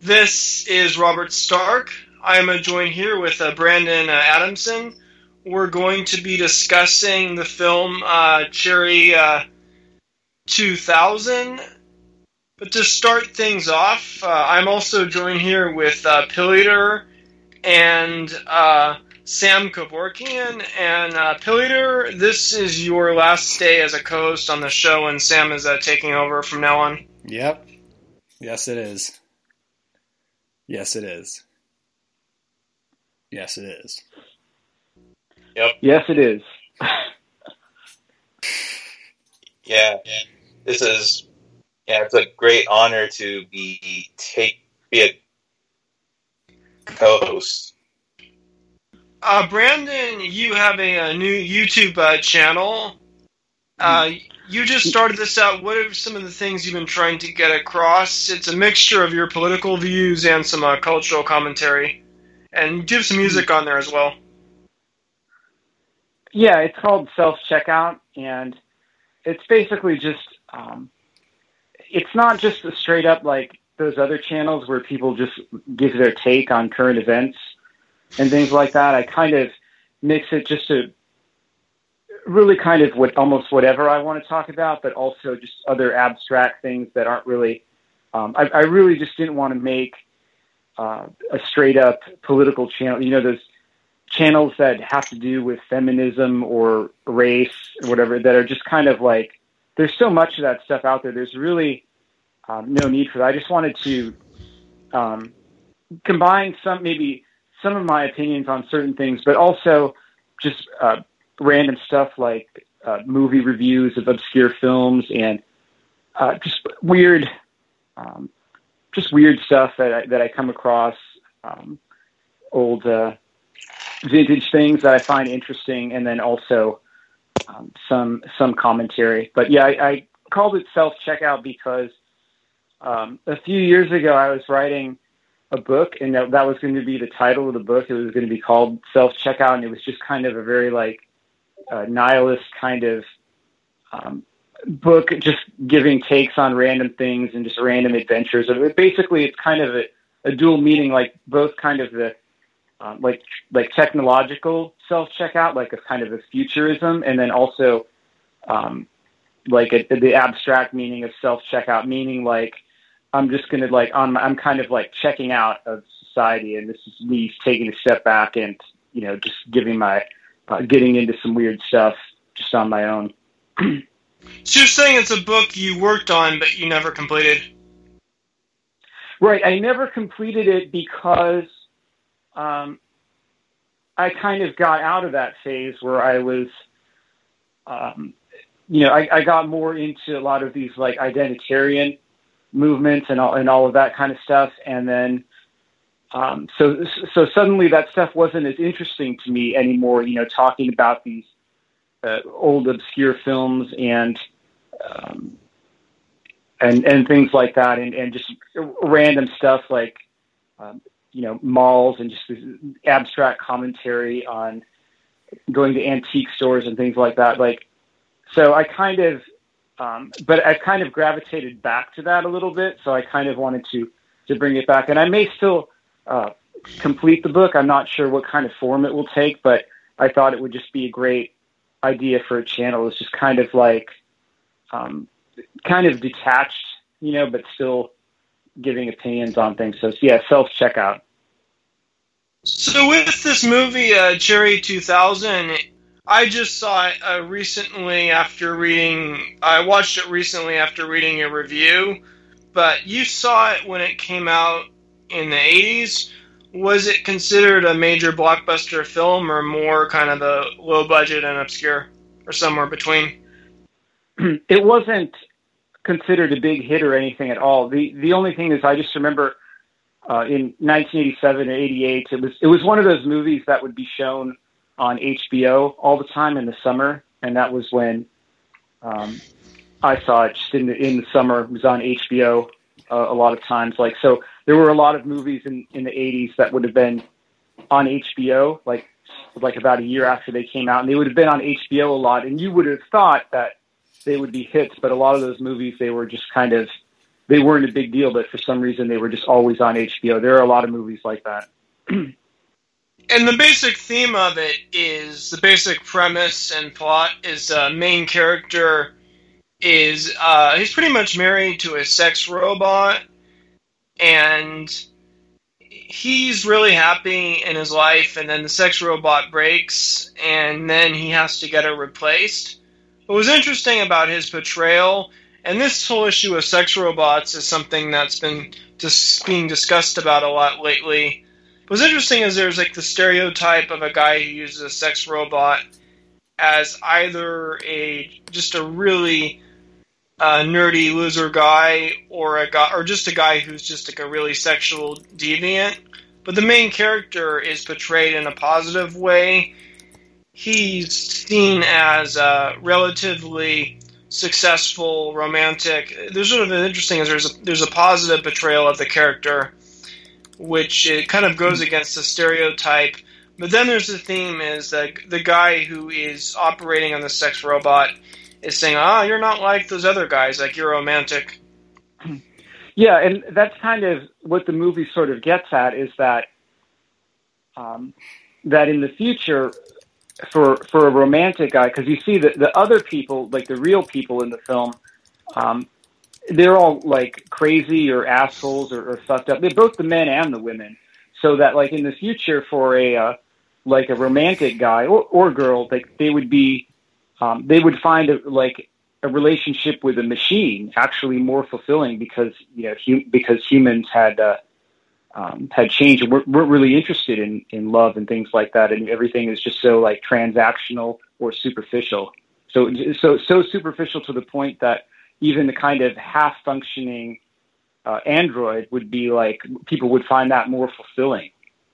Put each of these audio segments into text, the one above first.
This is Robert Stark. I am joined here with Brandon Adamson. We're going to be discussing the film Cherry 2000. But to start things off, I'm also joined here with Pilliter and Sam Kevorkian. And Pilliter, this is your last day as a co-host on the show, and Sam is taking over from now on. Yep. Yes, it is. Yes, it is. Yes, it is. Yep. Yes, it is. Yeah. It's a great honor to be a co-host. Brandon, you have a new YouTube channel. You just started this out. What are some of the things you've been trying to get across? It's a mixture of your political views and some cultural commentary. And you do have some music on there as well. Yeah, it's called Self-Checkout, and it's basically just, it's not just a straight up like those other channels where people just give their take on current events and things like that. I kind of mix it just to really kind of almost whatever I want to talk about, but also just other abstract things that aren't really, I really just didn't want to make a straight up political channel, those channels that have to do with feminism or race or whatever, that are just kind of like, there's so much of that stuff out there. There's really no need for that. I just wanted to combine some of my opinions on certain things, but also just random stuff like movie reviews of obscure films and just weird stuff that I come across, old vintage things that I find interesting, and then also some commentary. But yeah, I called it Self-Checkout because a few years ago I was writing a book, and that was going to be the title of the book. It was going to be called Self-Checkout, and it was just kind of a very nihilist kind of book, just giving takes on random things and just random adventures. Basically, it's kind of a dual meaning, like both kind of the like technological self-checkout, like a kind of a futurism, and then also the abstract meaning of self-checkout, meaning like I'm just going to I'm kind of like checking out of society, and this is me taking a step back and just giving my getting into some weird stuff just on my own. So you're saying it's a book you worked on, but you never completed? Right. I never completed it because I kind of got out of that phase where I was, I got more into a lot of these like identitarian movements and all of that kind of stuff. And then, so suddenly that stuff wasn't as interesting to me anymore, talking about these old obscure films and things like that, and just random stuff like, malls and just this abstract commentary on going to antique stores and things like that. So I kind of, but I kind of gravitated back to that a little bit. So I kind of wanted to bring it back, and I may still complete the book. I'm not sure what kind of form it will take, but I thought it would just be a great idea for a channel. It's just kind of like, kind of detached, but still giving opinions on things. So yeah, Self-Checkout. So with this movie, Cherry 2000, I just saw it recently after reading... I watched it recently after reading a review, but you saw it when it came out in the 80s. Was it considered a major blockbuster film, or more kind of a low budget and obscure, or somewhere between? It wasn't considered a big hit or anything at all. The only thing is, I just remember in 1987 or 88, it was one of those movies that would be shown on HBO all the time in the summer, and that was when I saw it. Just in the summer, it was on HBO a lot of times. So there were a lot of movies in the 80s that would have been on HBO, like about a year after they came out, and they would have been on HBO a lot, and you would have thought that they would be hits, but a lot of those movies, they were just kind of they weren't a big deal, but for some reason they were just always on HBO. There are a lot of movies like that. And the basic theme of it is, the basic premise and plot is main character is, he's pretty much married to a sex robot, and he's really happy in his life, and then the sex robot breaks, and then he has to get it replaced. What was interesting about his portrayal, and this whole issue of sex robots is something that's been being discussed about a lot lately. What's interesting is there's like the stereotype of a guy who uses a sex robot as either just a really nerdy loser guy, or just a guy who's just like a really sexual deviant. But the main character is portrayed in a positive way. He's seen as a relatively successful, romantic. There's sort of an interesting is there's a positive portrayal of the character, which it kind of goes against the stereotype. But then there's the theme is that the guy who is operating on the sex robot is saying, you're not like those other guys, like you're romantic. Yeah, and that's kind of what the movie sort of gets at, is that that in the future, for a romantic guy, because you see that the other people, like the real people in the film, they're all like crazy or assholes or fucked up. They're both the men and the women. So that like in the future for a romantic guy or girl, like they would find a relationship with a machine actually more fulfilling, because because humans had changed and weren't really interested in love and things like that, and everything is just so like transactional or superficial. So superficial to the point that even the kind of half-functioning android would be like, people would find that more fulfilling.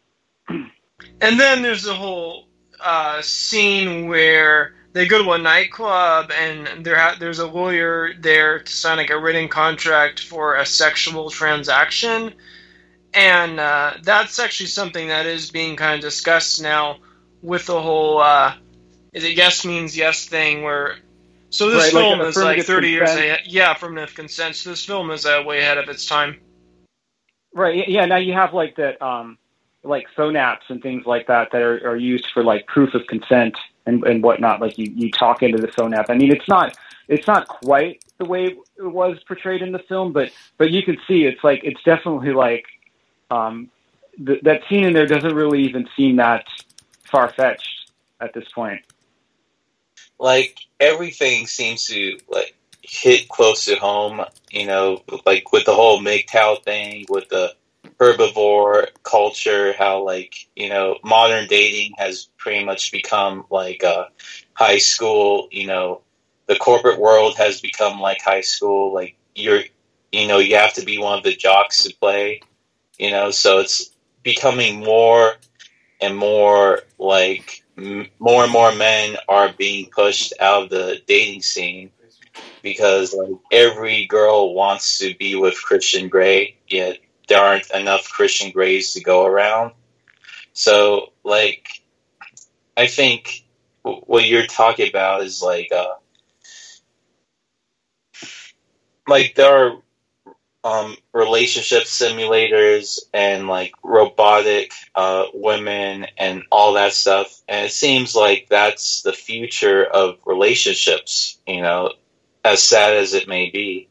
And then there's the whole scene where they go to a nightclub and there's a lawyer there to sign like a written contract for a sexual transaction. And that's actually something that is being kind of discussed now with the whole is it yes means yes thing, where so this film is like 30 years ahead. Yeah, affirmative consent. So this film is way ahead of its time. Right. Yeah. Now you have like that, like phone apps and things like that are used for like proof of consent and whatnot. Like you talk into the phone app. I mean, it's not quite the way it was portrayed in the film, but you can see it's definitely like that scene in there doesn't really even seem that far-fetched at this point. Like everything seems to like hit close to home, like with the whole MGTOW thing, with the herbivore culture, how like, modern dating has pretty much become like high school, the corporate world has become like high school, like you have to be one of the jocks to play, so it's becoming more and more like more and more men are being pushed out of the dating scene because like every girl wants to be with Christian Grey, yet there aren't enough Christian Greys to go around. So like, I think what you're talking about is like there are relationship simulators and like robotic women and all that stuff, and it seems like that's the future of relationships, as sad as it may be.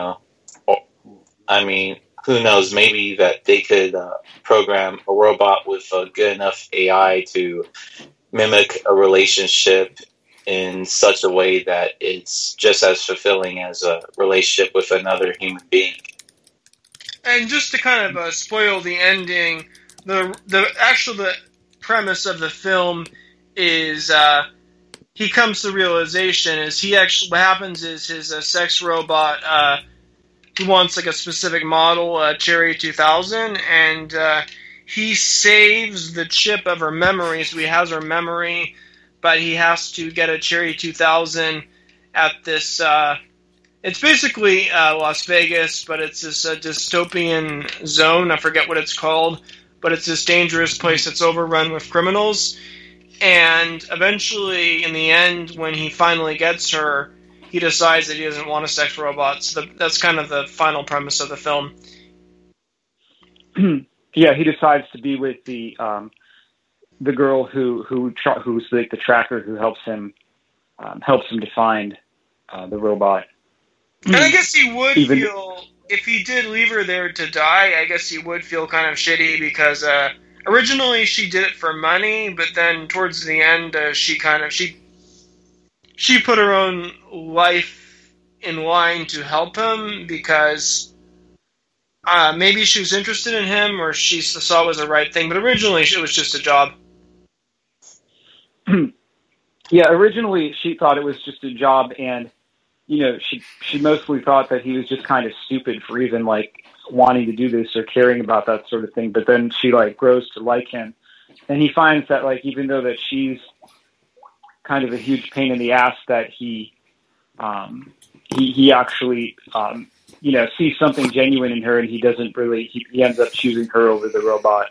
I mean, who knows, maybe that they could program a robot with a good enough AI to mimic a relationship in such a way that it's just as fulfilling as a relationship with another human being. And just to kind of spoil the ending, the premise of the film is he comes to the realization is what happens is his sex robot he wants like a specific model, Cherry 2000, and he saves the chip of her memory, so he has her memory, but he has to get a Cherry 2000 at this. It's basically Las Vegas, but it's this dystopian zone. I forget what it's called, but it's this dangerous place that's overrun with criminals. And eventually, in the end, when he finally gets her, he decides that he doesn't want a sex robot. So that's kind of the final premise of the film. Yeah, he decides to be with the girl who's like the tracker who helps him to find the robot. And I guess he would feel, if he did leave her there to die, I guess he would feel kind of shitty because originally she did it for money, but then towards the end she put her own life in line to help him because maybe she was interested in him or she saw it was the right thing, but originally it was just a job. Yeah, originally she thought it was just a job, and she mostly thought that he was just kind of stupid for even like wanting to do this or caring about that sort of thing. But then she like grows to like him, and he finds that like even though that she's kind of a huge pain in the ass, that he actually sees something genuine in her, and he doesn't really he ends up choosing her over the robot.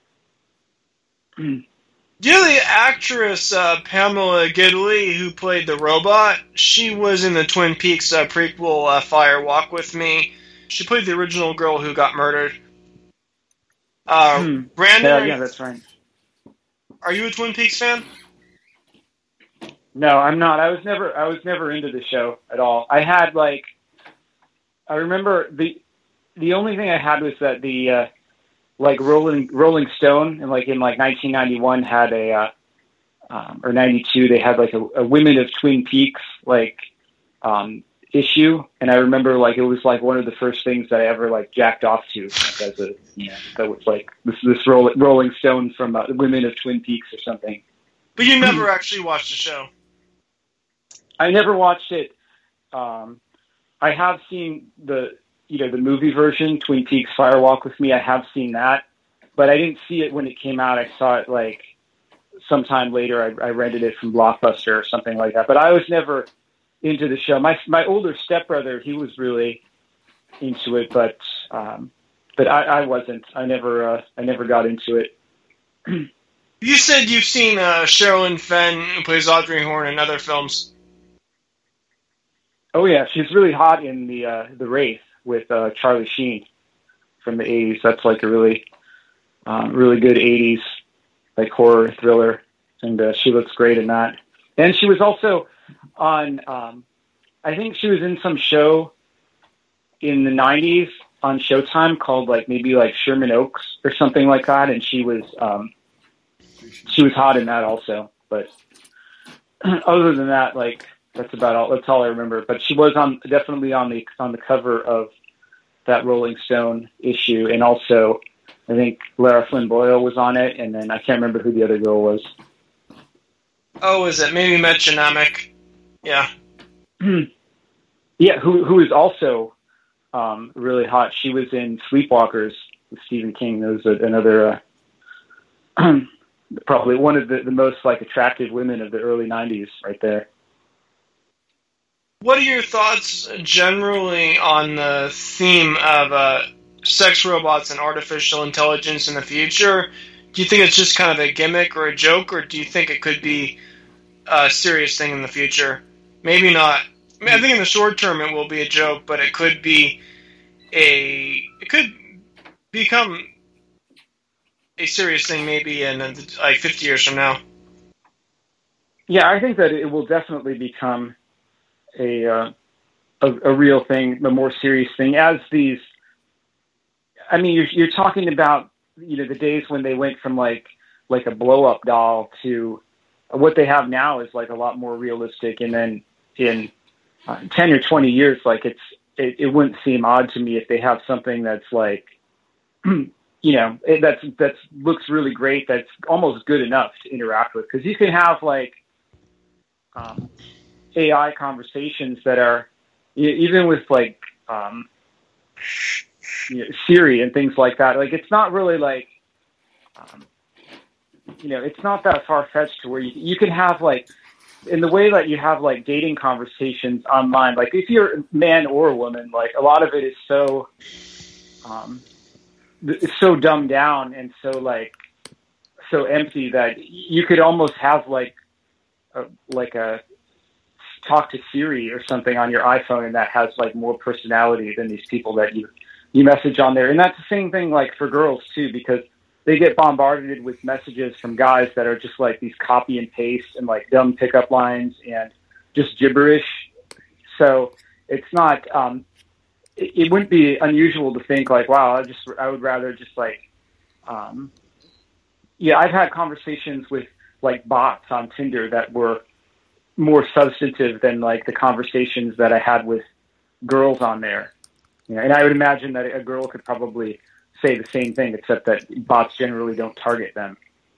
The actress Pamela Gidley, who played the robot, she was in the Twin Peaks prequel Fire Walk With Me. She played the original girl who got murdered. Brandon, yeah, that's right. Are you a Twin Peaks fan? No, I'm not. I was never into the show at all. I remember the only thing I had was that the Rolling Stone, and in 1991 had or 92, they had like a Women of Twin Peaks issue, and I remember it was like one of the first things that I ever jacked off to as a that was like this Rolling Stone from Women of Twin Peaks or something. But you never actually watched the show. I never watched it. I have seen the movie version, Twin Peaks Fire Walk With Me. I have seen that, but I didn't see it when it came out. I saw it sometime later. I rented it from Blockbuster or something like that. But I was never into the show. My older stepbrother, he was really into it, but I wasn't. I never got into it. You said you've seen Sherilyn Fenn, who plays Audrey Horne in other films. Oh yeah, she's really hot in the Wraith with Charlie Sheen from the 80s. That's a really good 80s horror thriller, and she looks great in that. And she was also on I think she was in some show in the 90s on Showtime called maybe Sherman Oaks or something like that, and she was hot in that also. But other than that, that's about all. That's all I remember. But she was definitely on the cover of that Rolling Stone issue, and also I think Lara Flynn Boyle was on it, and then I can't remember who the other girl was. Oh, is it maybe Metronamic? Yeah. Yeah, who is also really hot. She was in Sleepwalkers with Stephen King. That was another probably one of the most attractive women of the early 90s right there. What are your thoughts generally on the theme of sex robots and artificial intelligence in the future? Do you think it's just kind of a gimmick or a joke, or do you think it could be a serious thing in the future? Maybe not. I think in the short term it will be a joke, but it could become a serious thing maybe in 50 years from now. Yeah, I think that it will definitely become a real thing, a more serious thing. As these, I mean, you're talking about the days when they went from like a blow up doll to what they have now is a lot more realistic. And then in 10 or 20 years, it wouldn't seem odd to me if they have something that's that looks really great, that's almost good enough to interact with, because you can have AI conversations that are even with Siri and things like that. It's not really it's not that far fetched to where you can have in the way that you have dating conversations online. If you're a man or a woman, a lot of it is so it's so dumbed down and so empty that you could almost have a talk to Siri or something on your iPhone, and that has like more personality than these people that you message on there. And that's the same thing like for girls too, because they get bombarded with messages from guys that are just like these copy and paste and like dumb pickup lines and just gibberish. So it's not, it wouldn't be unusual to think like, wow, I would rather just like, I've had conversations with like bots on Tinder that were more substantive than like the conversations that I had with girls on there. You know, and I would imagine that a girl could probably say the same thing, except that bots generally don't target them.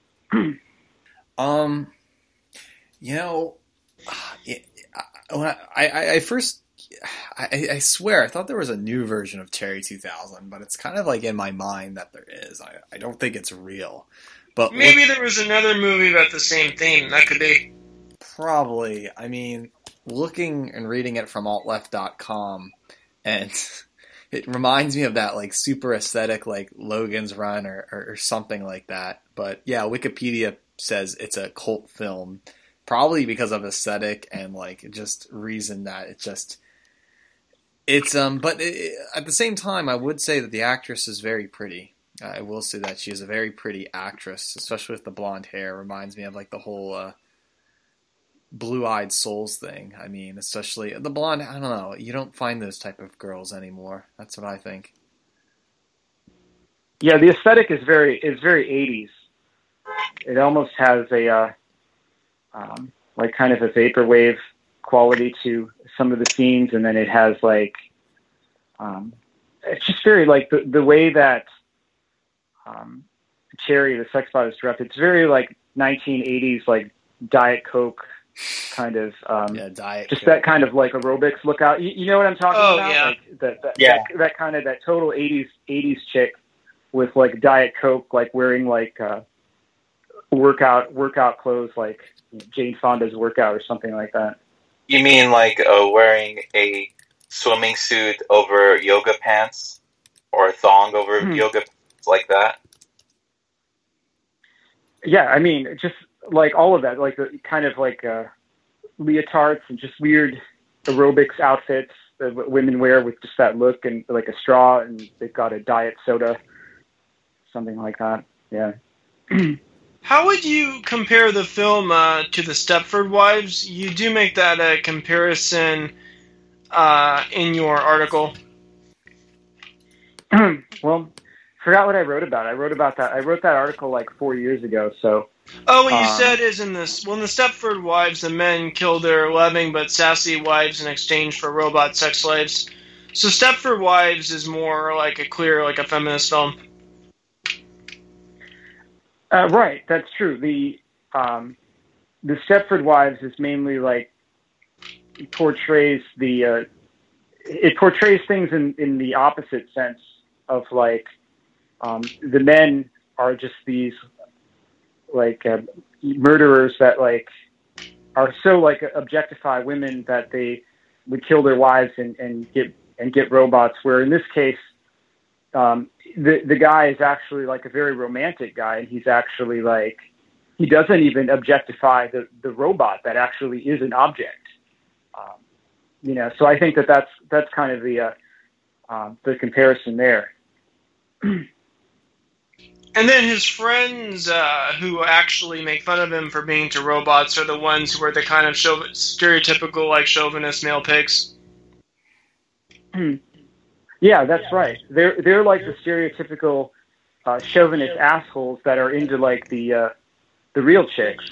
When I swear I thought there was a new version of Cherry 2000, but it's kind of like in my mind that there is. I don't think it's real. But maybe there was another movie about the same theme. That could be. Probably. I mean, looking and reading it from altleft.com, and it reminds me of that like super aesthetic like Logan's Run or something like that. But yeah, Wikipedia says it's a cult film, probably because of aesthetic and like just reason that at the same time, I would say that the actress is very pretty. I will say that she is a very pretty actress, especially with the blonde hair. Reminds me of like the whole Blue-Eyed Souls thing. I mean, especially the blonde. I don't know. You don't find those type of girls anymore. That's what I think. Yeah, the aesthetic is very 80s. It almost has a like kind of a vaporwave quality to some of the scenes, and then it has like it's just very like the way that Cherry, the sex bot, is directed. It's very like 1980s, like Diet Coke kind of Diet just Coke. That kind of like aerobics lookout. You know what I'm talking about? Yeah. Like that kind of that total 80s chick with like Diet Coke, like wearing like workout clothes, like Jane Fonda's workout or something like that. You mean like wearing a swimming suit over yoga pants, or a thong over yoga pants, like that? Yeah, I mean, just like all of that, like the kind of like leotards and just weird aerobics outfits that women wear with just that look and like a straw, and they've got a diet soda, something like that. Yeah. How would you compare the film to the Stepford Wives? You do make that comparison in your article. Well, forgot what I wrote about. I wrote that article like 4 years ago. So. Oh, what you said is in this. Well, in the Stepford Wives, the men kill their loving but sassy wives in exchange for robot sex slaves. So Stepford Wives is more like a feminist film. Right, that's true. The Stepford Wives is mainly like it portrays things in the opposite sense of like the men are just these like murderers that like are so like objectify women that they would kill their wives and get robots. Where in this case, the guy is actually like a very romantic guy, and he's actually like he doesn't even objectify the robot that actually is an object. So I think that's kind of the comparison there. And then his friends who actually make fun of him for being into robots are the ones who are the kind of stereotypical like chauvinist male pigs. Yeah, that's right. They're like the stereotypical chauvinist assholes that are into like the real chicks.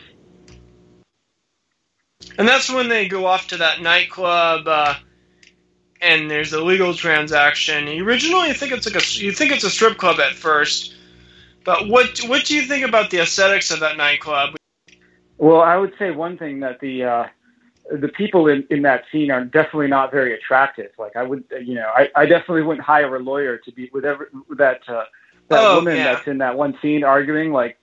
And that's when they go off to that nightclub, and there's a legal transaction. Originally, you think it's a strip club at first, but what do you think about the aesthetics of that nightclub? Well, I would say one thing that the people in that scene are definitely not very attractive. Like I would, I definitely wouldn't hire a lawyer to be with that woman that's in that one scene arguing. Like,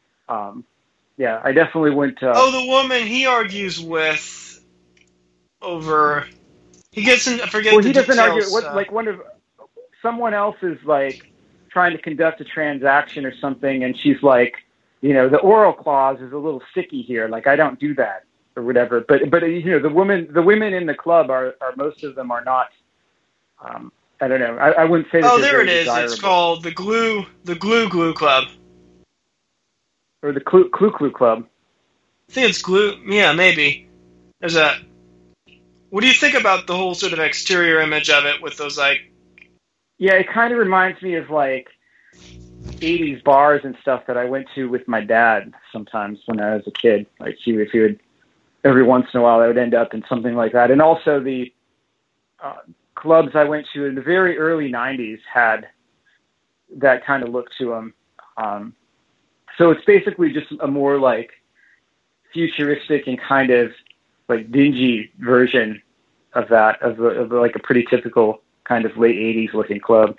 I definitely wouldn't. The woman he argues with over. He gets in. Forget. Well, he doesn't argue. Someone else is like trying to conduct a transaction or something, and she's like, the oral clause is a little sticky here. Like I don't do that. or whatever. But the women in the club are most of them are not. I don't know. I wouldn't say that. Oh, they're there it very is. desirable. It's called the Glue Club. Or the Clue Club. I think it's Glue. Yeah, maybe. There's a. What do you think about the whole sort of exterior image of it with those like? Yeah, it kind of reminds me of like 80s bars and stuff that I went to with my dad sometimes when I was a kid. Like if he would, every once in a while, I would end up in something like that. And also the clubs I went to in the very early 90s had that kind of look to them. So it's basically just a more like futuristic and kind of like dingy version of that, of like a pretty typical kind of late 80s looking club.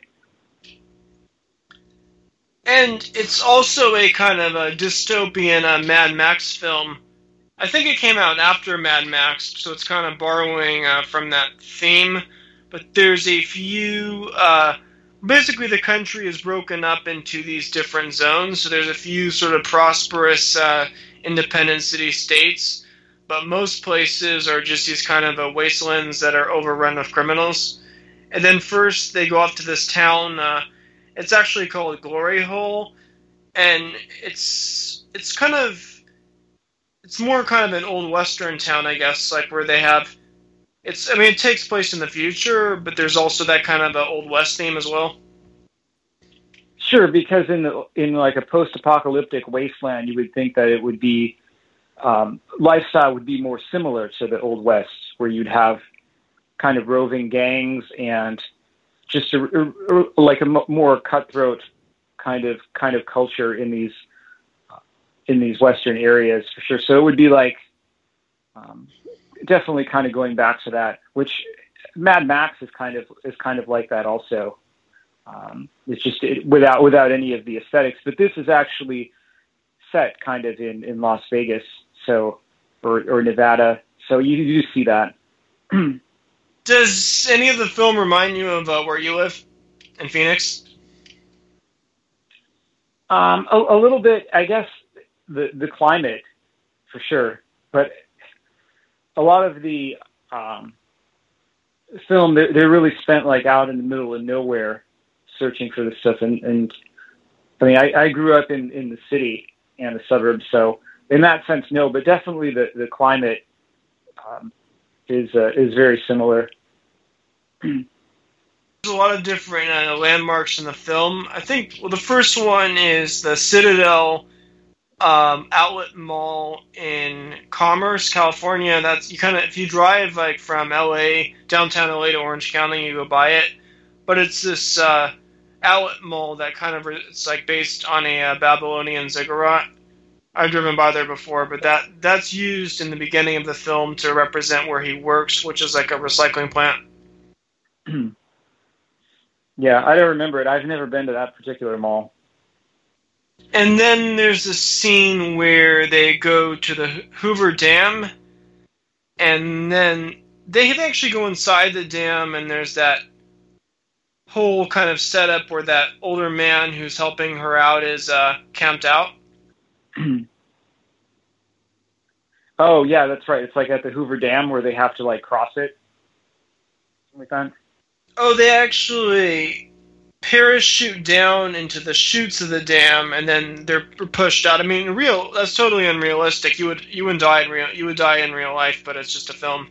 And it's also a kind of a dystopian Mad Max film. I think it came out after Mad Max, so it's kind of borrowing from that theme. But there's a few... basically, the country is broken up into these different zones. So there's a few sort of prosperous independent city states. But most places are just these kind of wastelands that are overrun with criminals. And then first they go off to this town... it's actually called Glory Hole, and it's more kind of an old western town, I guess, like where they have. It takes place in the future, but there's also that kind of old west theme as well. Sure, because in like a post-apocalyptic wasteland, you would think that it would be lifestyle would be more similar to the old west, where you'd have kind of roving gangs and just like a more cutthroat kind of culture in these western areas for sure. So it would be like definitely kind of going back to that, which Mad Max is kind of like that also. It's just without any of the aesthetics, but this is actually set kind of in Las Vegas, so or Nevada. So you do see that. Does any of the film remind you of where you live in Phoenix? A little bit, I guess. The climate, for sure, but a lot of the film they're really spent like out in the middle of nowhere, searching for this stuff. And I mean, I grew up in the city and the suburbs, so in that sense, no. But definitely the climate is very similar. There's a lot of different landmarks in the film. I think the first one is the Citadel Outlet Mall in Commerce, California. That's if you drive like from LA, downtown LA to Orange County, you go by it. But it's this outlet mall that it's like based on a Babylonian ziggurat. I've driven by there before, but that's used in the beginning of the film to represent where he works, which is like a recycling plant. Yeah, I don't remember it. I've never been to that particular mall. And then there's a scene where they go to the Hoover Dam, and then they actually go inside the dam, and there's that whole kind of setup where that older man who's helping her out is camped out. Oh, yeah, that's right. It's like at the Hoover Dam where they have to like cross it. Something like that. Oh, they actually parachute down into the chutes of the dam, and then they're pushed out. I mean, that's totally unrealistic. You would die in real life, but it's just a film.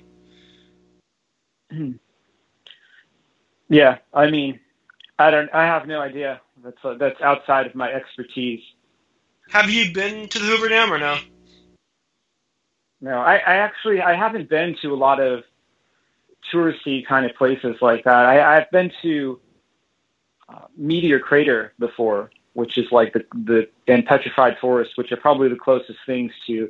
Yeah, I mean, I have no idea. That's outside of my expertise. Have you been to the Hoover Dam or no? No, I haven't been to a lot of touristy kind of places like that. I've been to Meteor Crater before, which is like and Petrified Forest, which are probably the closest things to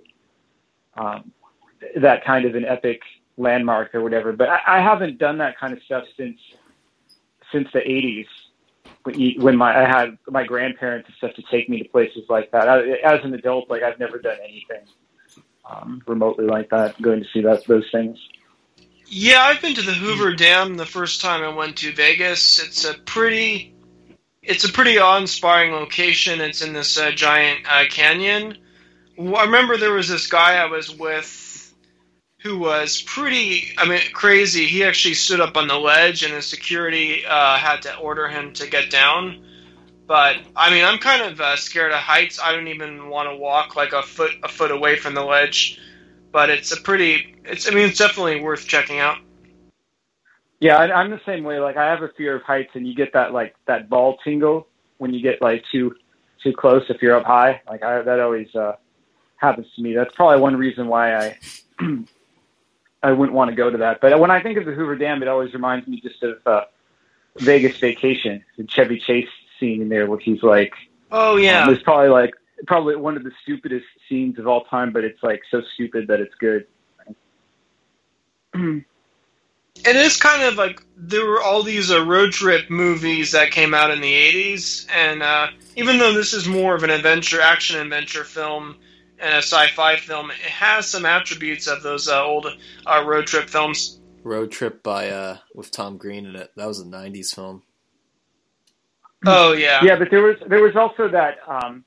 that kind of an epic landmark or whatever. But I haven't done that kind of stuff since the 80s, when I had my grandparents and stuff to take me to places like that. As an adult, like I've never done anything remotely like that, going to see those things. Yeah, I've been to the Hoover Dam the first time I went to Vegas. It's a pretty awe-inspiring location. It's in this giant canyon. I remember there was this guy I was with who was crazy. He actually stood up on the ledge, and the security had to order him to get down. But I'm kind of scared of heights. I don't even want to walk like a foot away from the ledge. But it's definitely worth checking out. Yeah, I'm the same way. Like, I have a fear of heights, and you get that ball tingle when you get like too close if you're up high. Like, that always happens to me. That's probably one reason why I I wouldn't want to go to that. But when I think of the Hoover Dam, it always reminds me just of Vegas Vacation, the Chevy Chase scene in there where he's like, oh yeah, it's probably one of the stupidest scenes of all time, but it's like so stupid that it's good. It is kind of like there were all these road trip movies that came out in the 80s, and even though this is more of an action adventure film and a sci-fi film, it has some attributes of those old road trip films. Road Trip with Tom Green in it. That was a 90s film. Oh yeah. Yeah, but there was also that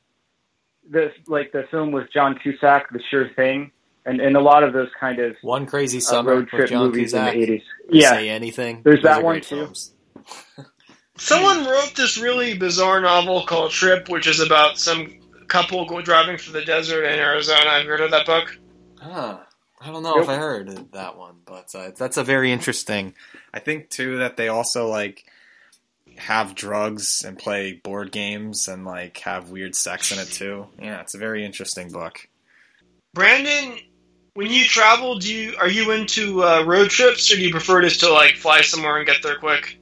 the film with John Cusack, The Sure Thing. And a lot of those kind of One Crazy Summer road trip with John movies Cusack, in the 80s. Yeah. Say Anything. There's Those that are one great too. films. Someone wrote this really bizarre novel called Trip, which is about some couple driving through the desert in Arizona. Have you heard of that book? I don't know if I heard of that one, but that's a very interesting. I think too that they also like have drugs and play board games and like have weird sex in it too. Yeah, it's a very interesting book. Brandon, when you travel, are you into road trips, or do you prefer just to like fly somewhere and get there quick?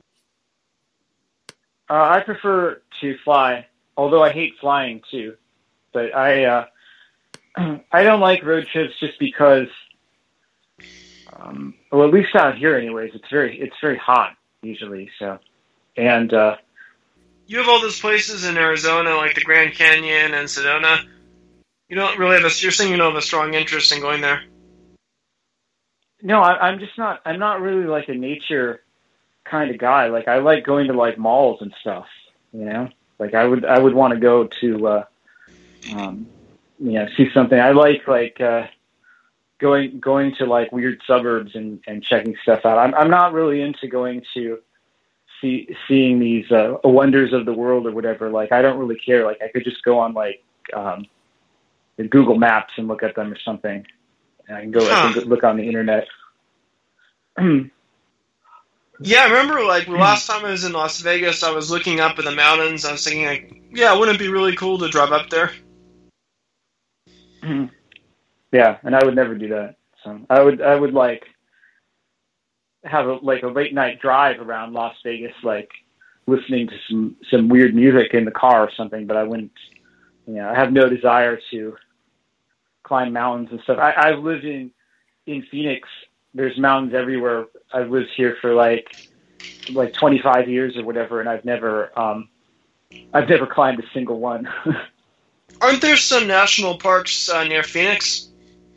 I prefer to fly, although I hate flying too. But I don't like road trips just because, well, at least out here, anyways, it's very hot usually. So, and you have all those places in Arizona, like the Grand Canyon and Sedona. You don't really you're saying you don't have a strong interest in going there. No, I'm not really like a nature kind of guy. Like, I like going to like malls and stuff, you know? Like, I would want to go to, see something. I like going to like weird suburbs and checking stuff out. I'm not really into going to seeing these wonders of the world or whatever. Like, I don't really care. Like, I could just go on like Google Maps and look at them or something. And I can look on the internet. Yeah, I remember like the last time I was in Las Vegas, I was looking up at the mountains. I was thinking, like, yeah, wouldn't it be really cool to drive up there? Yeah, and I would never do that. So I would like have a late night drive around Las Vegas, like listening to some weird music in the car or something. But I wouldn't. I have no desire to climb mountains and stuff. I've lived in Phoenix. There's mountains everywhere. I've lived here for like 25 years or whatever, and I've never climbed a single one. Aren't there some national parks near Phoenix?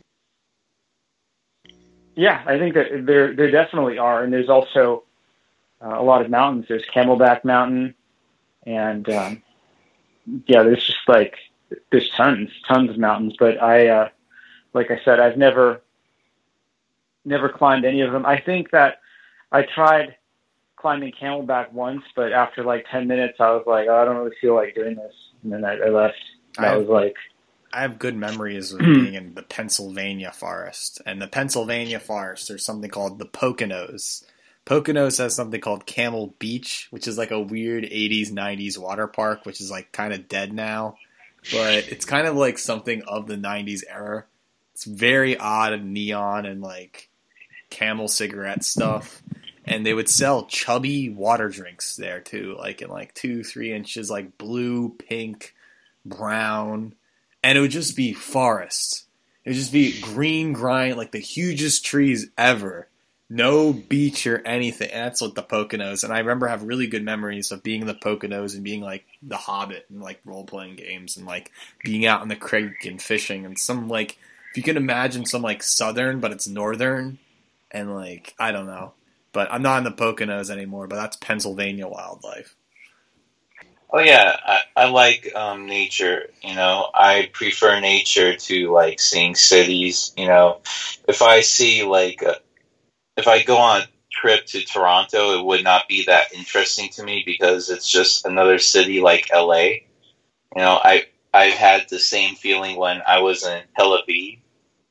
Yeah, I think that there definitely are, and there's also a lot of mountains. There's Camelback Mountain, and there's just there's tons of mountains. But I, like I said, I've never climbed any of them. I think that I tried climbing Camelback once, but after like 10 minutes, I was like, oh, I don't really feel like doing this, and then I left. I have good memories of being in the Pennsylvania forest. And the Pennsylvania forest, there's something called the Poconos. Poconos has something called Camel Beach, which is like a weird 80s, 90s water park, which is like kind of dead now. But it's kind of like something of the 90s era. It's very odd and neon and like Camel cigarette stuff. And they would sell chubby water drinks there too, like in like 2-3 inches, like blue, pink, brown. And it would just be forests. It would just be green grind, like the hugest trees ever. No beach or anything. And that's what the Poconos. And I remember having really good memories of being in the Poconos and being like the Hobbit and like role-playing games and like being out in the creek and fishing. And some like, if you can imagine some like southern, but it's northern. And like, I don't know. But I'm not in the Poconos anymore, but that's Pennsylvania wildlife. Oh yeah, I like nature. I prefer nature to like seeing cities. If I see if I go on a trip to Toronto, it would not be that interesting to me because it's just another city like LA. I've had the same feeling when I was in Tel Aviv.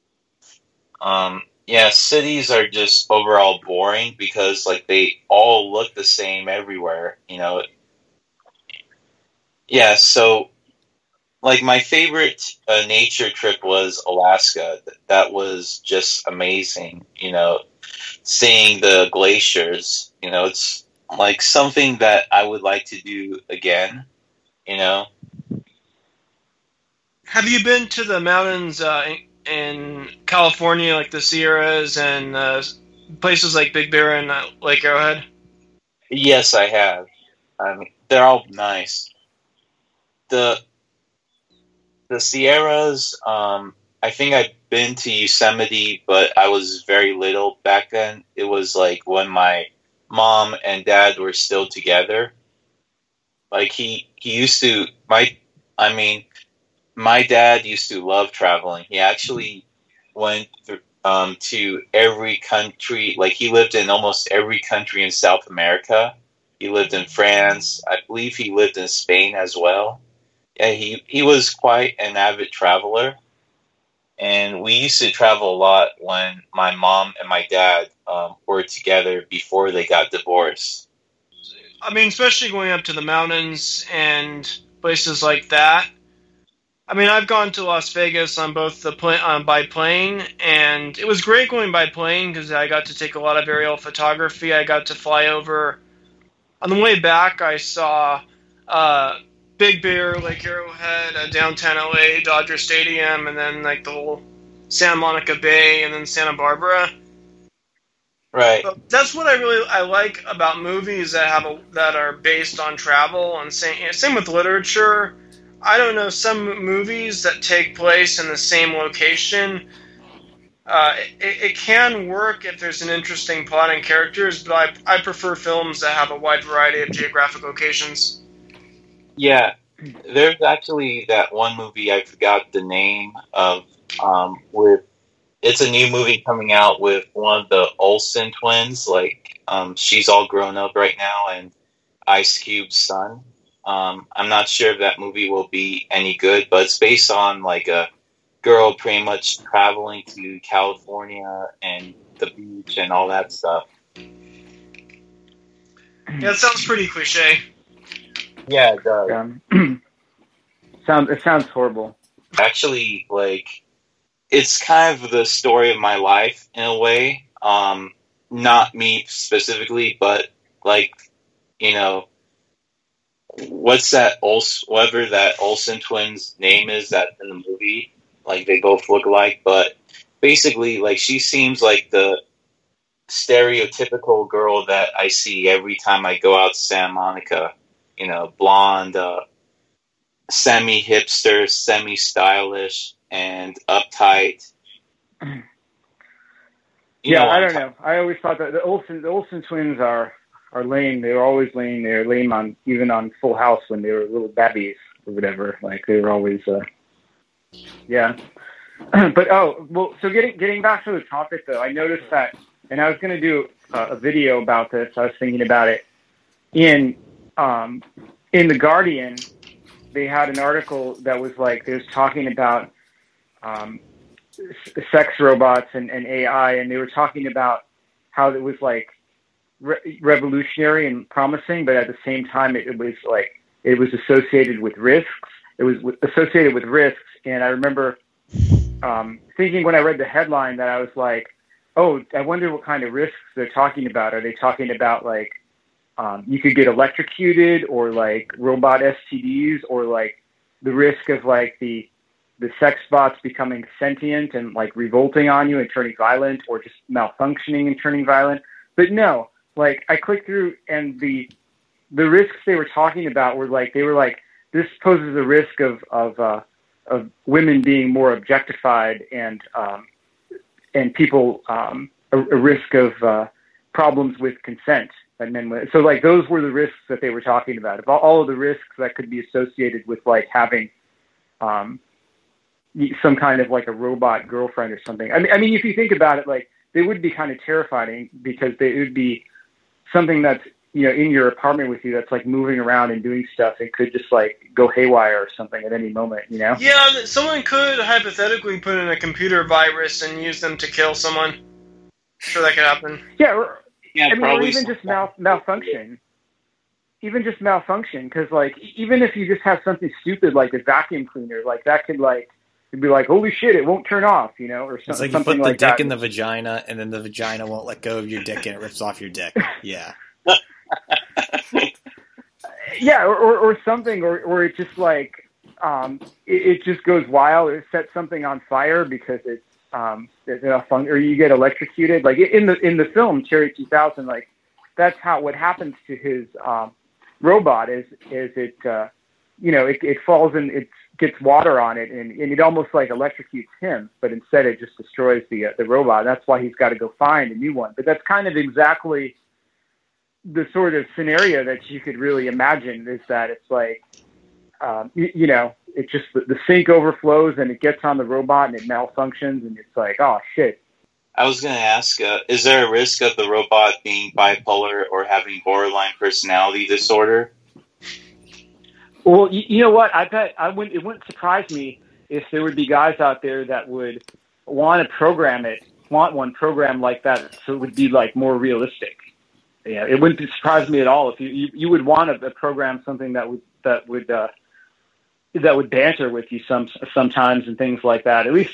Yeah, cities are just overall boring because like they all look the same everywhere. Yeah, so like my favorite nature trip was Alaska. That was just amazing. Seeing the glaciers. It's like something that I would like to do again. You know. Have you been to the mountains in California, like the Sierras and places like Big Bear and Lake Arrowhead? Yes, I have. I mean, they're all nice. The the Sierras. I think I've been to Yosemite, but I was very little back then. It was like when my mom and dad were still together. Like he used to I mean my dad used to love traveling. He actually went to every country. Like he lived in almost every country in South America. He lived in France. I believe he lived in Spain as well. Yeah, he was quite an avid traveler. And we used to travel a lot when my mom and my dad were together before they got divorced. I mean, especially going up to the mountains and places like that. I mean, I've gone to Las Vegas on both by plane, and it was great going by plane because I got to take a lot of aerial photography. I got to fly over. On the way back, I saw Big Bear, Lake Arrowhead, downtown LA, Dodger Stadium, and then like the whole Santa Monica Bay, and then Santa Barbara. Right. So that's what I like about movies that are based on travel, and same with literature. I don't know, some movies that take place in the same location, it can work if there's an interesting plot and characters, but I prefer films that have a wide variety of geographic locations. Yeah, there's actually that one movie I forgot the name of. With it's a new movie coming out with one of the Olsen twins. Like, she's all grown up right now, and Ice Cube's son. I'm not sure if that movie will be any good, but it's based on like a girl pretty much traveling to California and the beach and all that stuff. Yeah, it sounds pretty cliche. Yeah, it does. It sounds horrible. Actually, like, it's kind of the story of my life in a way. Not me specifically, but like, what's that whatever that Olsen twins name is that in the movie, like they both look alike, but basically like she seems like the stereotypical girl that I see every time I go out to Santa Monica, blonde, semi-hipster, semi-stylish, and uptight. I don't know. I always thought that the Olsen twins are lame. They were always lame. They were lame even on Full House when they were little babbies or whatever. Like they were always, yeah. But so getting back to the topic though, I noticed that, and I was going to do a video about this. I was thinking about it in the Guardian. They had an article that was like they was talking about sex robots and AI, and they were talking about how it was like revolutionary and promising, but at the same time it was associated with risks. It was associated with risks, and I remember thinking when I read the headline that I was like, oh, I wonder what kind of risks they're talking about. Are they talking about like you could get electrocuted, or like robot STDs, or like the risk of like the sex bots becoming sentient and like revolting on you and turning violent, or just malfunctioning and turning violent? But no, like I clicked through, and the risks they were talking about were like this poses a risk of women being more objectified, and people a risk of problems with consent that men would. So like those were the risks that they were talking about. Of all of the risks that could be associated with like having some kind of like a robot girlfriend or something. I mean, if you think about it, like they would be kind of terrifying because it would be something that's, you know, in your apartment with you that's like moving around and doing stuff and could just like go haywire or something at any moment, you know? Yeah, someone could hypothetically put in a computer virus and use them to kill someone. Sure, that could happen. Yeah, or probably even just malfunction. Even just malfunction, because like even if you just have something stupid like a vacuum cleaner, like that could like it'd be like, holy shit, it won't turn off, you know, or it's something. It's like you put the like dick that. in the vagina, and then the vagina won't let go of your dick, and it rips off your dick. Yeah. Yeah, or something, or it just like it just goes wild. It sets something on fire because it's or you get electrocuted. Like in the film Cherry 2000, like that's what happens to his robot is it you know it falls and it gets water on it and it almost like electrocutes him, but instead it just destroys the robot. That's why he's got to go find a new one. But that's kind of exactly the sort of scenario that you could really imagine, is that it's like, you know, it just, the sink overflows and it gets on the robot and it malfunctions and it's like, oh shit. I was going to ask, is there a risk of the robot being bipolar or having borderline personality disorder? Well, you know what? I bet it wouldn't surprise me if there would be guys out there that would want one program like that, so it would be like more realistic. Yeah, it wouldn't surprise me at all if you would want a program something that would banter with you sometimes and things like that. At least,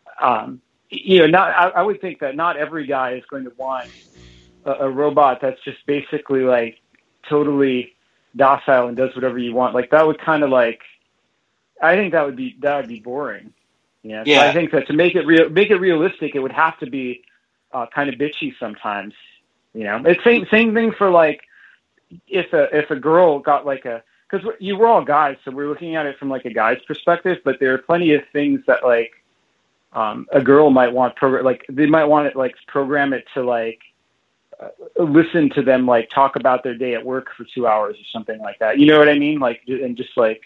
you know, I would think that not every guy is going to want a robot that's just basically like totally docile and does whatever you want. Like that would kind of like, I think that would be boring. Yeah. So I think that to make it realistic, it would have to be kind of bitchy sometimes. You know, it's same thing for like if a girl got like because we're all guys, so we're looking at it from like a guy's perspective. But there are plenty of things that like a girl might want like they might want it like program it to like listen to them like talk about their day at work for 2 hours or something like that. You know what I mean? Like and just like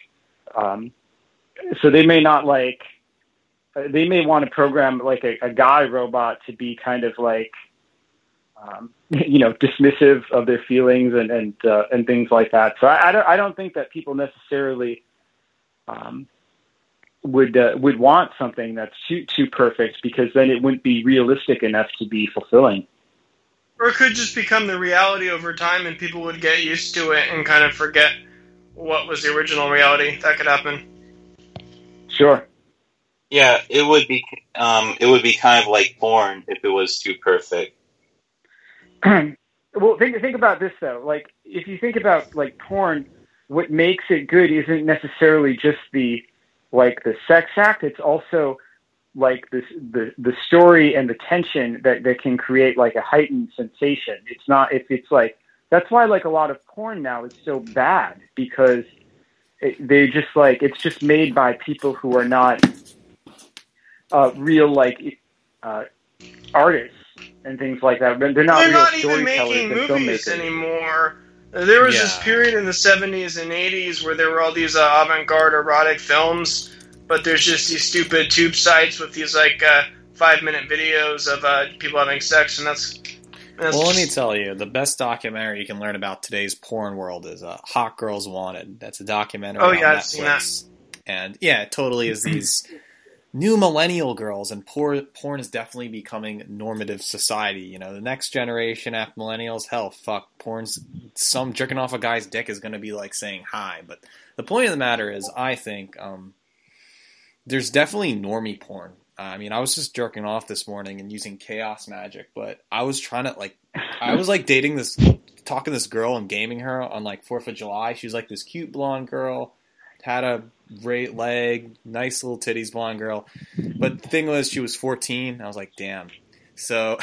so they may not like they may want to program like a guy robot to be kind of like you know, dismissive of their feelings and things like that. So I don't think that people necessarily would want something that's too perfect, because then it wouldn't be realistic enough to be fulfilling. Or it could just become the reality over time, and people would get used to it and kind of forget what was the original reality. That could happen. Sure. Yeah, it would be kind of like porn if it was too perfect. Well, think about this though. Like, if you think about like porn, what makes it good isn't necessarily just the sex act. It's also like the story and the tension that can create like a heightened sensation. It's not if it's like that's why like a lot of porn now is so bad, because they just like it's just made by people who are not real like artists and things like that. They're not even making movies anymore. There was this period in the 70s and 80s where there were all these avant-garde erotic films, but there's just these stupid tube sites with these like 5-minute videos of people having sex, and that's well, let me tell you, the best documentary you can learn about today's porn world is Hot Girls Wanted. That's a documentary on Netflix. I've seen that. And yeah, it totally is these new millennial girls, and porn is definitely becoming normative society. You know, the next generation after millennials, hell, fuck, porn's some jerking off a guy's dick is going to be like saying hi. But the point of the matter is, I think there's definitely normie porn. I mean, I was just jerking off this morning and using chaos magic, but I was trying to I was like talking to this girl and gaming her on like 4th of July. She was like this cute blonde girl, had a great leg, nice little titties, blonde girl. But the thing was, she was 14. I was like, damn. So,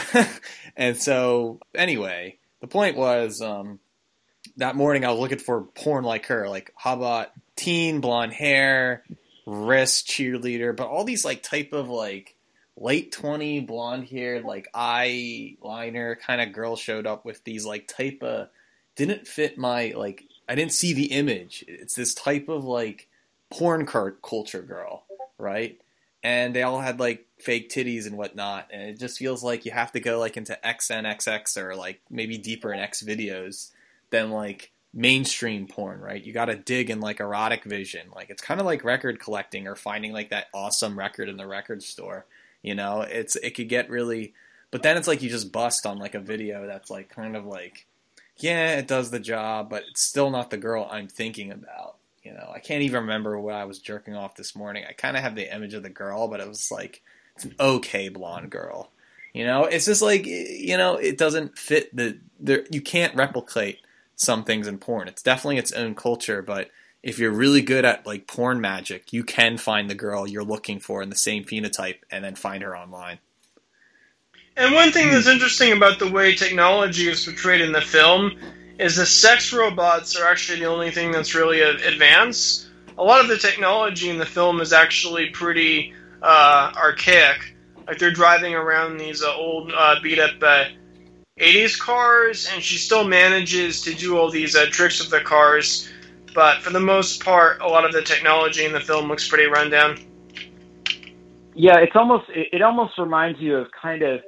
anyway, the point was, that morning I was looking for porn like her. Like, how about teen, blonde hair, wrist, cheerleader, but all these like type of like late 20 blonde haired, like eyeliner kind of girl showed up with these like type of didn't fit my, like, I didn't see the image. It's this type of, like, porn culture girl, right? And they all had, like, fake titties and whatnot, and it just feels like you have to go, like, into XNXX or, like, maybe deeper in X videos than, like, mainstream porn, right? You gotta dig in, like, erotic vision. Like, it's kind of like record collecting or finding, like, that awesome record in the record store, you know? It could get really... But then it's like you just bust on, like, a video that's, like, kind of like, yeah, it does the job, but it's still not the girl I'm thinking about. You know, I can't even remember what I was jerking off this morning. I kind of have the image of the girl, but it was like, it's an okay blonde girl. You know, it's just like, you know, it doesn't fit you can't replicate some things in porn. It's definitely its own culture, but if you're really good at, like, porn magic, you can find the girl you're looking for in the same phenotype and then find her online. And one thing that's interesting about the way technology is portrayed in the film is the sex robots are actually the only thing that's really advanced. A lot of the technology in the film is actually pretty archaic. Like, they're driving around these old beat-up 80s cars, and she still manages to do all these tricks with the cars. But for the most part, a lot of the technology in the film looks pretty rundown. Yeah, it almost reminds you of kind of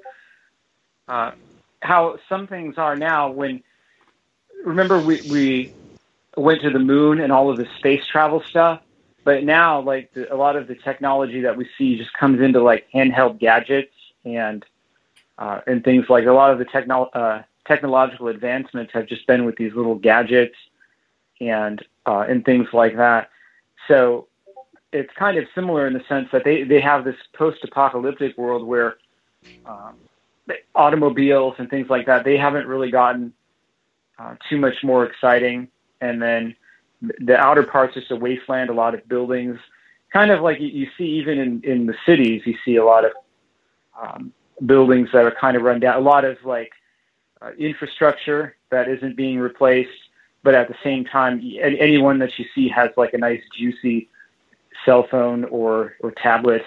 how some things are now. When remember we went to the moon and all of the space travel stuff, but now, like, a lot of the technology that we see just comes into, like, handheld gadgets and things. Like, a lot of the technological advancements have just been with these little gadgets and things like that. So it's kind of similar in the sense that they have this post-apocalyptic world where automobiles and things like that, they haven't really gotten too much more exciting. And then the outer parts is a wasteland, a lot of buildings, kind of like you see even in the cities, you see a lot of buildings that are kind of run down, a lot of, like, infrastructure that isn't being replaced, but at the same time, anyone that you see has, like, a nice juicy cell phone or tablet.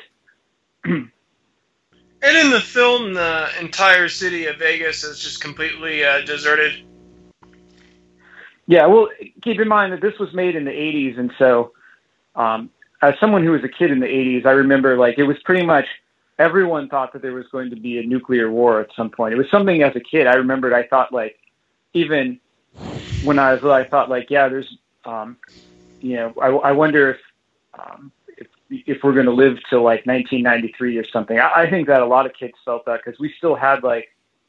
And in the film, the entire city of Vegas is just completely deserted. Yeah, well, keep in mind that this was made in the 80s, and so as someone who was a kid in the 80s, I remember, like, it was pretty much everyone thought that there was going to be a nuclear war at some point. It was something as a kid I remembered. I thought, like, even when I was little, I thought, like, yeah, there's, you know, I wonder if we're going to live till, like, 1993 or something. I think that a lot of kids felt that because we still had, like,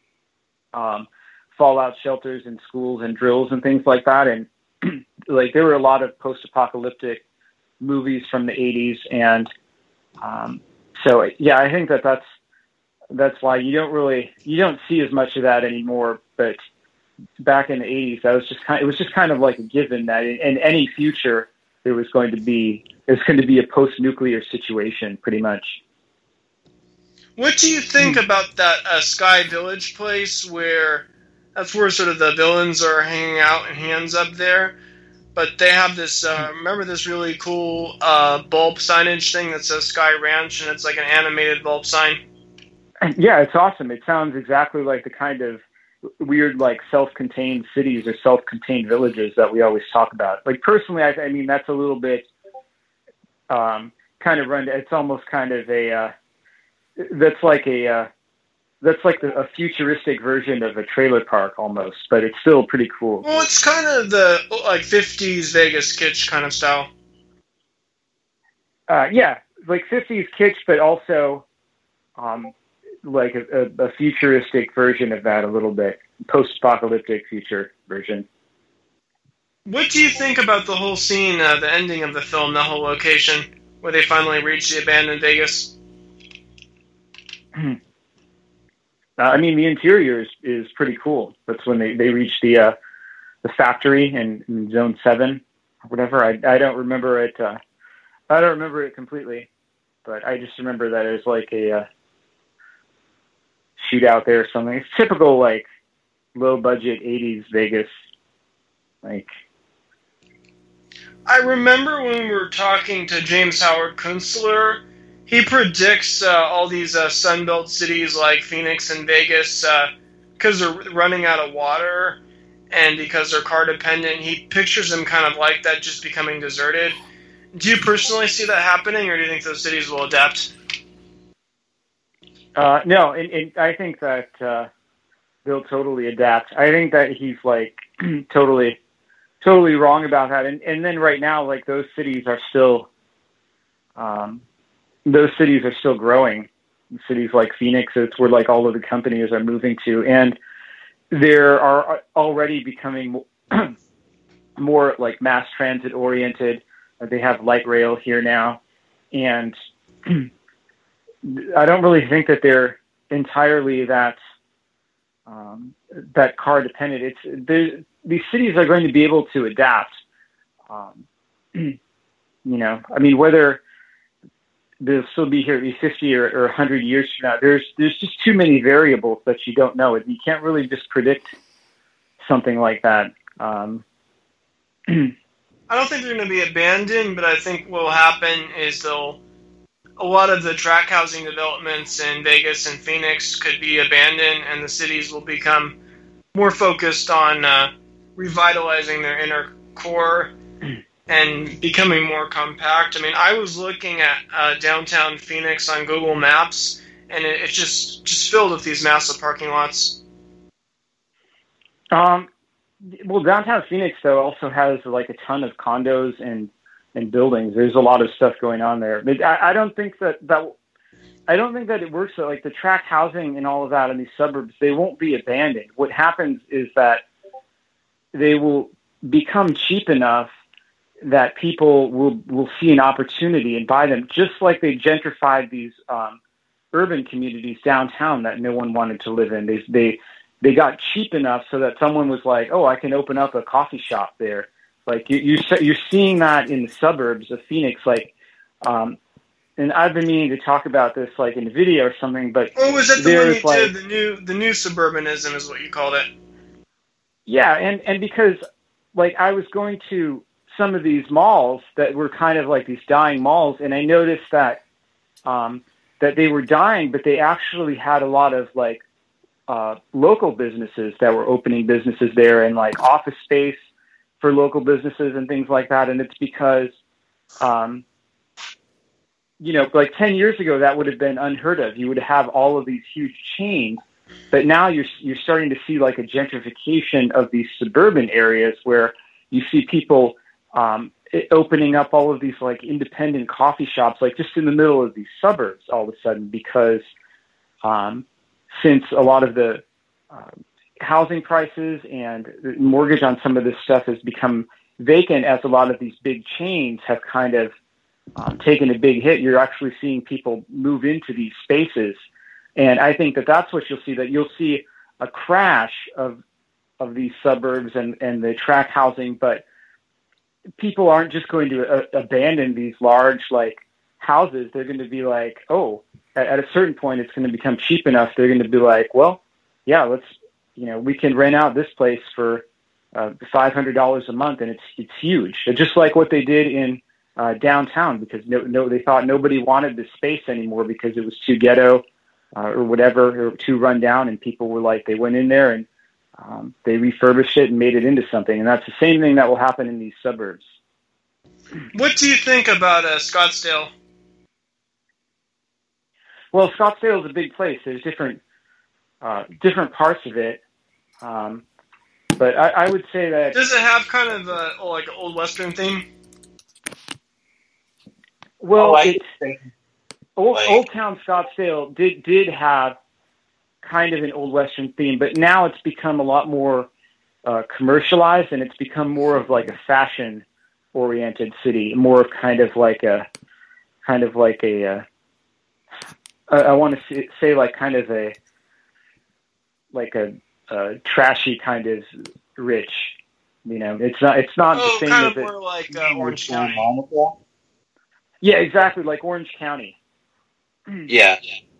fallout shelters in schools and drills and things like that. And like, there were a lot of post-apocalyptic movies from the 80s. And so, yeah, I think that's why you don't see as much of that anymore. But back in the 80s, it was just kind of like a given that in any future, there's going to be a post-nuclear situation, pretty much. What do you think about that Sky Village place where that's where sort of the villains are hanging out and he ends up there? But they have this, remember this really cool bulb signage thing that says Sky Ranch, and it's like an animated bulb sign? Yeah, it's awesome. It sounds exactly like the kind of weird, like, self-contained cities or self-contained villages that we always talk about. Like, personally, I mean, that's a little bit kind of run. It's almost kind of that's like a futuristic version of a trailer park almost, but it's still pretty cool. Well, it's kind of the, like, 50s Vegas kitsch kind of style. Yeah, like 50s kitsch, but also like a futuristic version of that a little bit, post-apocalyptic future version. What do you think about the whole scene, the ending of the film, the whole location, where they finally reach the abandoned Vegas? I mean, the interior is pretty cool. That's when they reach the factory in Zone 7 or whatever. I don't remember it. I don't remember it completely, but I just remember that it was like a shootout there or something. It's typical, like, low budget 80s Vegas. Like, I remember when we were talking to James Howard Kunstler, he predicts all these Sunbelt cities like Phoenix and Vegas because they're running out of water. and because they're car dependent, he pictures them kind of like that, just becoming deserted. Do you personally see that happening, or do you think those cities will adapt? No, and I think that they'll totally adapt. I think that he's like totally wrong about that. And then right now, like those cities are still growing. Cities like Phoenix, it's where like all of the companies are moving to, and there are already becoming more like mass transit oriented. They have light rail here now, and I don't really think that they're entirely that car dependent. These cities are going to be able to adapt. You know, I mean, whether they'll still be here 50 or 100 years from now, there's just too many variables that you don't know. You can't really just predict something like that. I don't think they're going to be abandoned, but I think what will happen is a lot of the track housing developments in Vegas and Phoenix could be abandoned, and the cities will become more focused on revitalizing their inner core and becoming more compact. I mean, I was looking at downtown Phoenix on Google Maps, and it's just filled with these massive parking lots. Well, downtown Phoenix, though, also has like a ton of condos and buildings. There's a lot of stuff going on there. But I don't think that it works. Like the tract housing and all of that in these suburbs, they won't be abandoned. What happens is that they will become cheap enough that people will see an opportunity and buy them, just like they gentrified these urban communities downtown that no one wanted to live in. They got cheap enough so that someone was like, oh, I can open up a coffee shop there. Like you're seeing that in the suburbs of Phoenix. Like, and I've been meaning to talk about this like in a video or something, but was that the one you did? The new suburbanism is what you called it. Yeah, and because like I was going to some of these malls that were kind of like these dying malls, and I noticed that that they were dying, but they actually had a lot of like local businesses that were opening businesses there, and like office space for local businesses and things like that. And it's because, you know, like 10 years ago, that would have been unheard of. You would have all of these huge chains, but now you're starting to see like a gentrification of these suburban areas where you see people opening up all of these like independent coffee shops, like just in the middle of these suburbs all of a sudden, because since a lot of the housing prices and the mortgage on some of this stuff has become vacant, as a lot of these big chains have kind of taken a big hit, you're actually seeing people move into these spaces. And I think that that's what you'll see, that you'll see a crash of these suburbs and the tract housing, but people aren't just going to abandon these large like houses. They're going to be like, oh, at a certain point, it's going to become cheap enough. They're going to be like, well, yeah, we can rent out this place for $500 a month, and it's huge. It's just like what they did in downtown, because they thought nobody wanted this space anymore because it was too ghetto or whatever, or too run down, and people were like, they went in there and they refurbished it and made it into something. And that's the same thing that will happen in these suburbs. What do you think about Scottsdale? Well, Scottsdale is a big place. There's different parts of it. But I would say that... Does it have kind of like an old Western theme? Well, Old Town Scottsdale did have kind of an old Western theme, but now it's become a lot more commercialized, and it's become more of like a fashion-oriented city, more of kind of like a I want to say like kind of a trashy kind of rich, you know. It's not the same kind as of more like Orange County. Yeah, exactly, like Orange County. Yeah.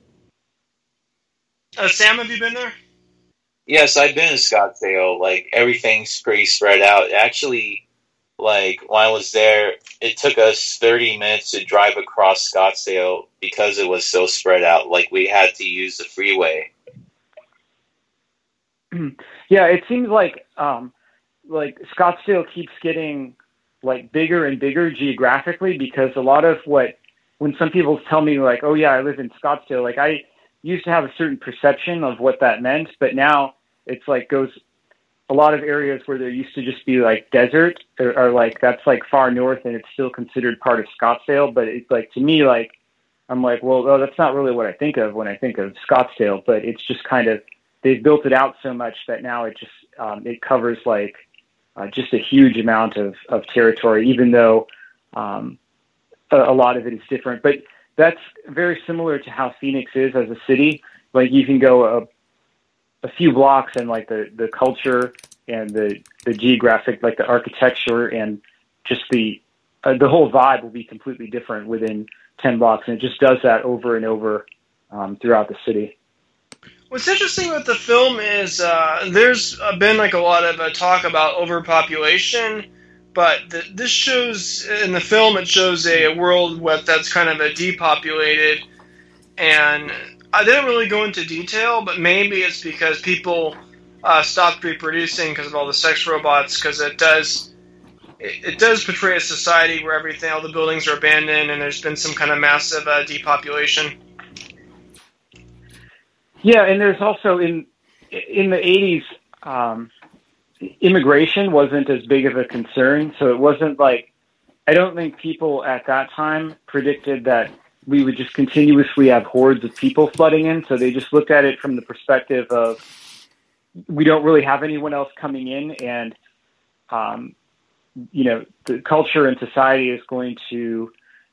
Sam, have you been there? Yes, I've been to Scottsdale. Like, everything's pretty spread out. Actually, like, when I was there, it took us 30 minutes to drive across Scottsdale because it was so spread out. Like, we had to use the freeway. Yeah, it seems like like Scottsdale keeps getting like bigger and bigger geographically, because a lot of when some people tell me like, oh yeah, I live in Scottsdale, like I used to have a certain perception of what that meant, but now it's like goes a lot of areas where there used to just be like desert or like that's like far north and it's still considered part of Scottsdale. But it's like, to me, like, I'm like, well, that's not really what I think of when I think of Scottsdale, but it's just kind of, they've built it out so much that now it just, it covers like just a huge amount of territory, even though a lot of it is different. But that's very similar to how Phoenix is as a city. Like you can go a few blocks and like the culture and the geographic, like the architecture and just the whole vibe will be completely different within 10 blocks. And it just does that over and over throughout the city. What's interesting with the film is there's been like a lot of talk about overpopulation, but this shows, in the film, it shows a world that's kind of depopulated, and I didn't really go into detail, but maybe it's because people stopped reproducing because of all the sex robots, because it does portray a society where all the buildings are abandoned, and there's been some kind of massive depopulation. Yeah, and there's also in the 80s, immigration wasn't as big of a concern, so it wasn't like, I don't think people at that time predicted that we would just continuously have hordes of people flooding in, so they just looked at it from the perspective of, we don't really have anyone else coming in, and the culture and society is going to,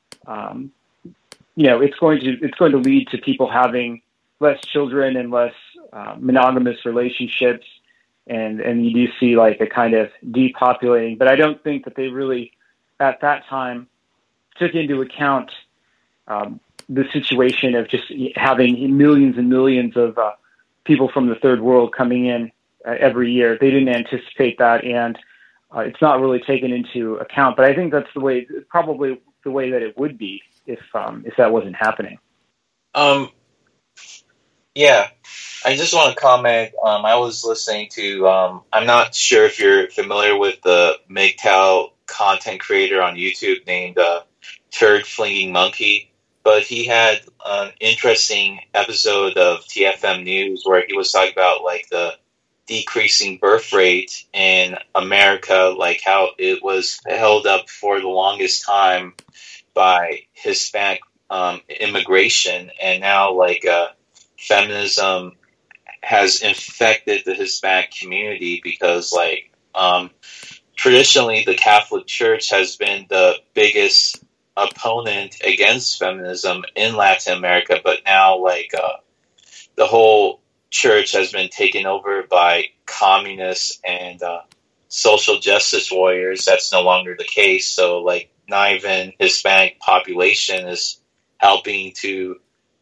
it's going to lead to people having less children and less monogamous relationships, and you do see like a kind of depopulating. But I don't think that they really, at that time, took into account the situation of just having millions and millions of people from the third world coming in every year. They didn't anticipate that, and it's not really taken into account. But I think that's probably the way that it would be if that wasn't happening. Yeah, I just want to comment. I was listening to, I'm not sure if you're familiar with the MGTOW content creator on YouTube named Turd Flinging Monkey, but he had an interesting episode of TFM News where he was talking about like the decreasing birth rate in America, like how it was held up for the longest time by Hispanic immigration, and now like feminism has infected the Hispanic community because, like, traditionally the Catholic Church has been the biggest opponent against feminism in Latin America, but now, like, the whole church has been taken over by communists and social justice warriors. That's no longer the case. So, like, not even Hispanic population is helping to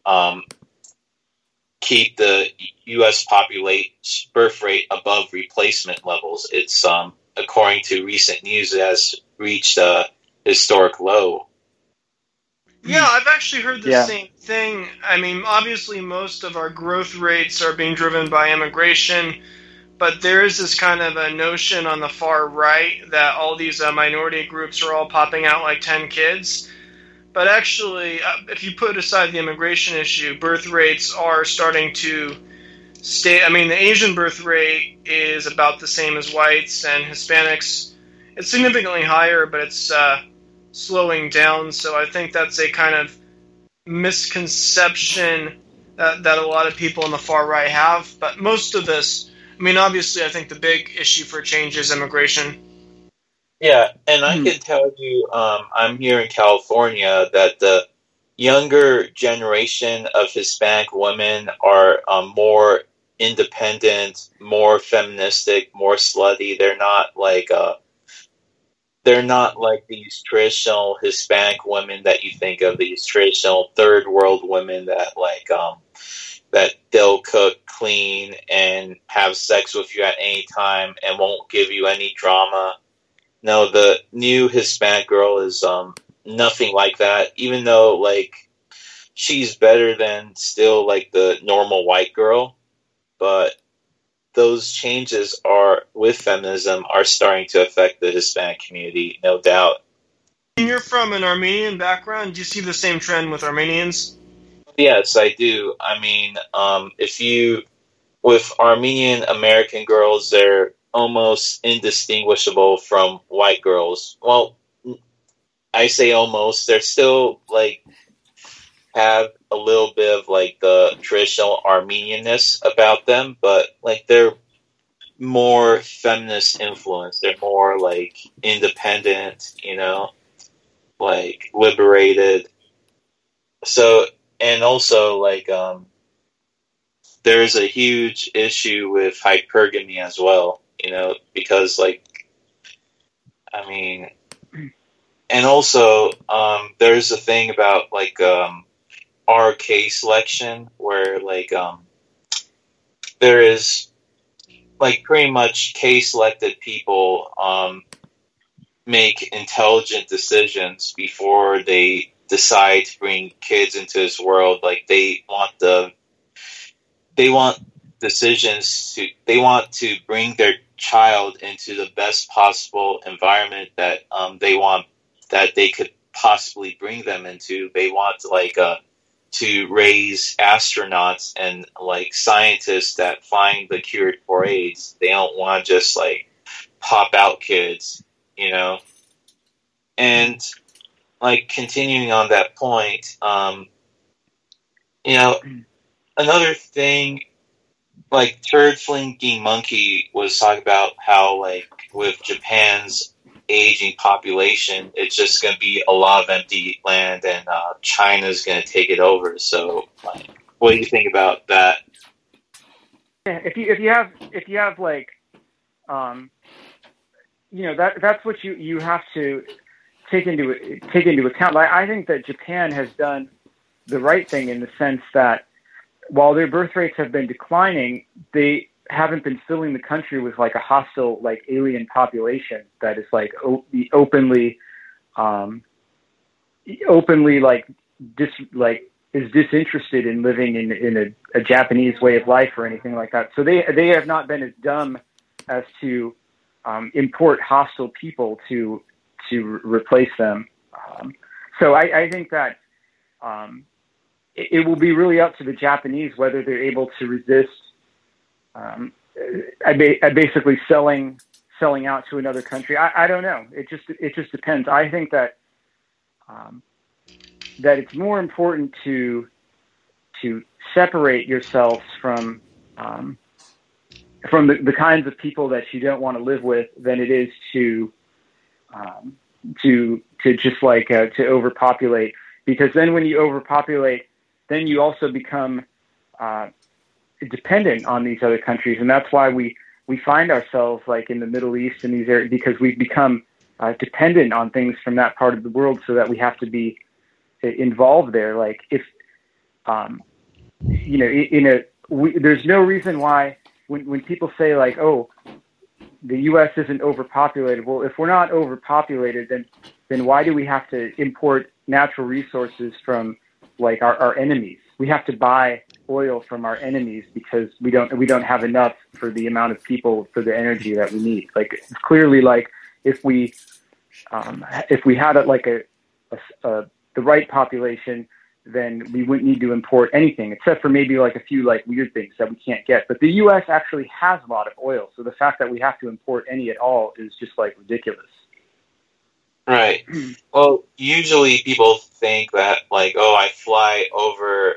keep the U.S. birth rate above replacement levels. It's, according to recent news, it has reached a historic low. Yeah, I've actually heard the same thing. I mean, obviously most of our growth rates are being driven by immigration, but there is this kind of a notion on the far right that all these minority groups are all popping out like 10 kids. But actually, if you put aside the immigration issue, birth rates are starting to stay. I mean, the Asian birth rate is about the same as whites, and Hispanics, it's significantly higher, but it's slowing down. So I think that's a kind of misconception that a lot of people on the far right have. But most of this, I mean, obviously, I think the big issue for change is immigration. Yeah, and I can tell you, I'm here in California, that the younger generation of Hispanic women are more independent, more feministic, more slutty. They're not like these traditional Hispanic women that you think of, these traditional third world women that that they'll cook, clean, and have sex with you at any time and won't give you any drama. No, the new Hispanic girl is nothing like that, even though, like, she's better than still, like, the normal white girl. But those changes are with feminism are starting to affect the Hispanic community, no doubt. And you're from an Armenian background. Do you see the same trend with Armenians? Yes, I do. I mean, with Armenian American girls, they're almost indistinguishable from white girls. Well, I say almost. They're still like have a little bit of like the traditional Armenianness about them, but like they're more feminist influence. They're more like independent, like liberated. So, and also like there's a huge issue with hypergamy as well, because like, I mean, and also there's a thing about like RK selection where like there is like pretty much K-selected people make intelligent decisions before they decide to bring kids into this world. Like they want to bring their child into the best possible environment that they could possibly bring them into. They want like to raise astronauts and like scientists that find the cure for AIDS. They don't want to just like pop out kids, and like continuing on that point, another thing, like Turd Flinging Monkey was talking about how like with Japan's aging population, it's just going to be a lot of empty land, and China's going to take it over. So, like, what do you think about that? Yeah, if you have like, that's what you have to take into account. Like, I think that Japan has done the right thing in the sense that while their birth rates have been declining, they haven't been filling the country with like a hostile, like alien population that is like openly is disinterested in living in a Japanese way of life or anything like that. So they have not been as dumb as to import hostile people to replace them. So I think that it will be really up to the Japanese whether they're able to resist. Basically selling out to another country. I don't know. It just depends. I think that that it's more important to separate yourselves from the kinds of people that you don't want to live with than it is to just like to overpopulate. Because then when you overpopulate, then you also become dependent on these other countries, and that's why we find ourselves like in the Middle East and these areas, because we've become dependent on things from that part of the world, so that we have to be involved there. Like if there's no reason why when people say like, oh, the U.S. isn't overpopulated. Well, if we're not overpopulated, then why do we have to import natural resources from like our enemies? We have to buy oil from our enemies because we don't have enough for the amount of people for the energy that we need. Like it's clearly like if we had the right population, then we wouldn't need to import anything except for maybe like a few like weird things that we can't get. But the U.S. actually has a lot of oil, so the fact that we have to import any at all is just like ridiculous. Right. Well, usually people think that like, oh, I fly over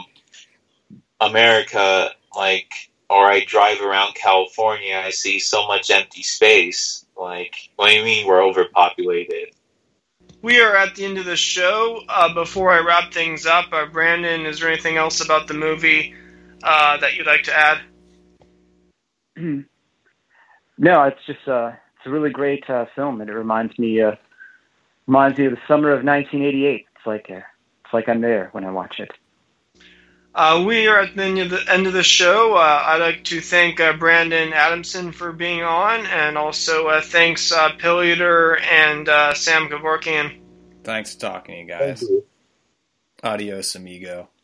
America, like, or I drive around California, I see so much empty space. Like, what do you mean we're overpopulated? We are at the end of the show. Before I wrap things up, Brandon, is there anything else about the movie that you'd like to add? No, it's just it's a really great film, and it reminds me of the summer of 1988. It's like I'm there when I watch it. We are at the end of the show. I'd like to thank Brandon Adamson for being on, and also thanks Pill Eater and Sam Kevorkian. Thanks for talking to you guys. Thank you. Adios, amigo.